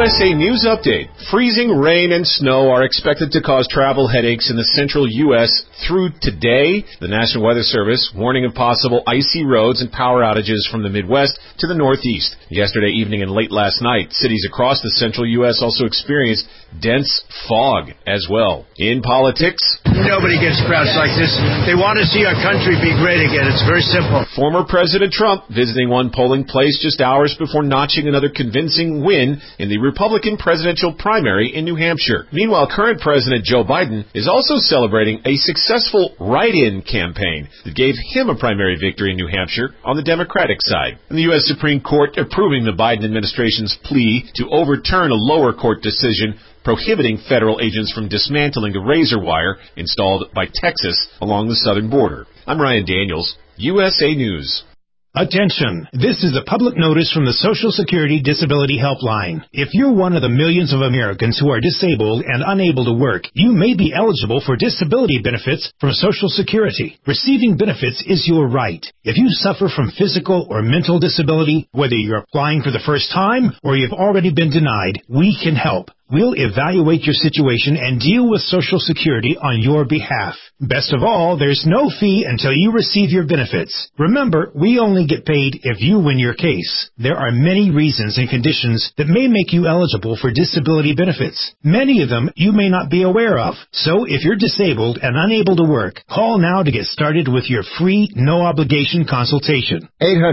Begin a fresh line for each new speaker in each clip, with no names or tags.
USA News Update. Freezing rain and snow are expected to cause travel headaches in the central U.S. through today. The National Weather Service warning of possible icy roads and power outages from the Midwest to the Northeast. Yesterday evening and late last night, cities across the central U.S. also experienced dense fog as well. In politics,
nobody gets crowds like this. They want to see our country be great again. It's very simple.
Former President Trump visiting one polling place just hours before notching another convincing win in the Republican presidential primary in New Hampshire. Meanwhile, current President Joe Biden is also celebrating a successful write-in campaign that gave him a primary victory in New Hampshire on the Democratic side. And the U.S. Supreme Court approving the Biden administration's plea to overturn a lower court decision prohibiting federal agents from dismantling the razor wire installed by Texas along the southern border. I'm Ryan Daniels, USA News.
Attention! This is a public notice from the Social Security Disability Helpline. If you're one of the millions of Americans who are disabled and unable to work, you may be eligible for disability benefits from Social Security. Receiving benefits is your right. If you suffer from physical or mental disability, whether you're applying for the first time or you've already been denied, we can help. We'll evaluate your situation and deal with Social Security on your behalf. Best of all, there's no fee until you receive your benefits. Remember, we only get paid if you win your case. There are many reasons and conditions that may make you eligible for disability benefits. Many of them you may not be aware of. So if you're disabled and unable to work, call now to get started with your free, no-obligation consultation.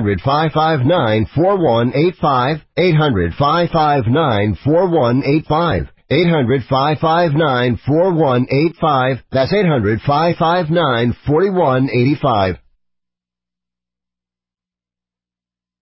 800-559-4185. 800-559-4185. 800-559-4185. That's 800-559-4185.